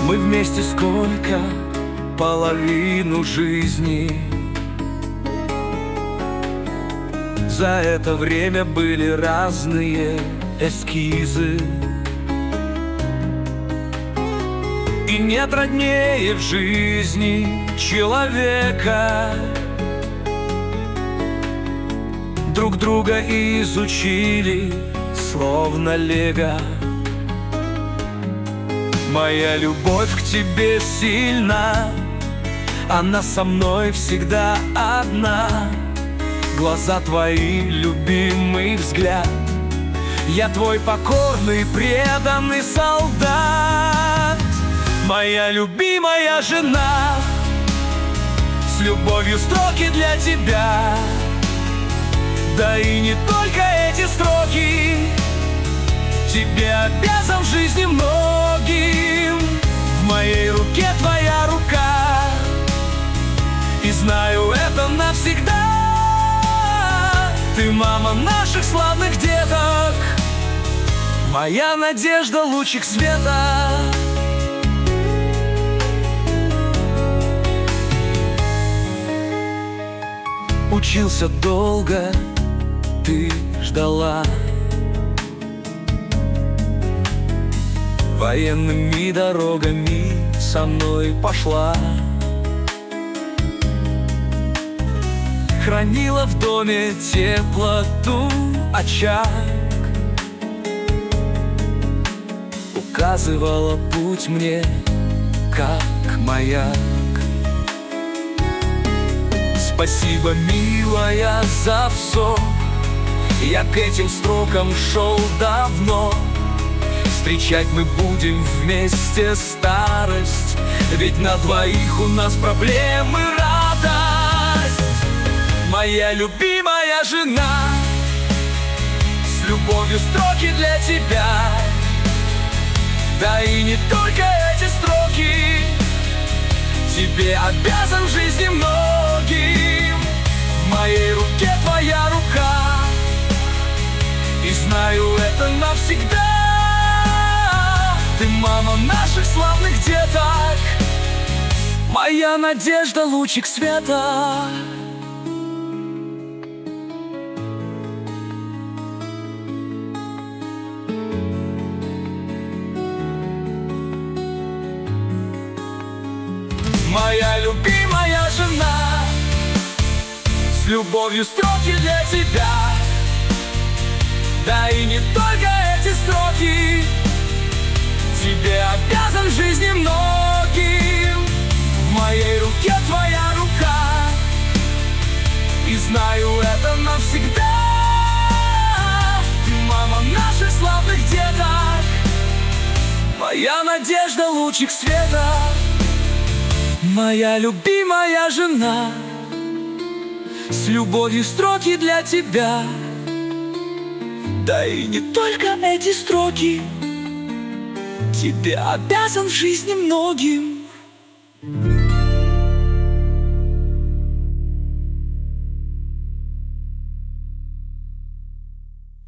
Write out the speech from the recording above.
Мы вместе сколько? Половину жизни. За это время были разные эскизы, и нет роднее в жизни человека. Друг друга изучили, словно лего. Моя любовь к тебе сильна, она со мной всегда одна. Глаза твои, любимый взгляд, я твой покорный, преданный солдат. Моя любимая жена, с любовью строки для тебя. Да и не только эти строки, тебе обязан в жизни многим. В моей руке твоя рука, и знаю это навсегда. Ты мама наших славных деток, моя надежда, лучик света. Учился долго, ты ждала, военными дорогами со мной пошла. Хранила в доме теплоту, очаг, указывала путь мне, как маяк. Спасибо, милая, за все. Я к этим строкам шел давно. Встречать мы будем вместе старость, ведь на двоих у нас проблемы, радость. Моя любимая жена, с любовью строки для тебя. Да и не только эти строки, тебе обязан в жизни многим. В моей руке твоя рука, и знаю это навсегда. Ты мама наших славных деток, моя надежда, лучик света. Моя любимая жена, с любовью строки для тебя. Да и не только эти строки, тебе обязан в жизни многим. В моей руке твоя рука, и знаю это навсегда. Ты мама наших славных деток, моя надежда, лучик света. Моя любимая жена, с любовью строки для тебя. Да и не только эти строки, тебе обязан в жизни многим.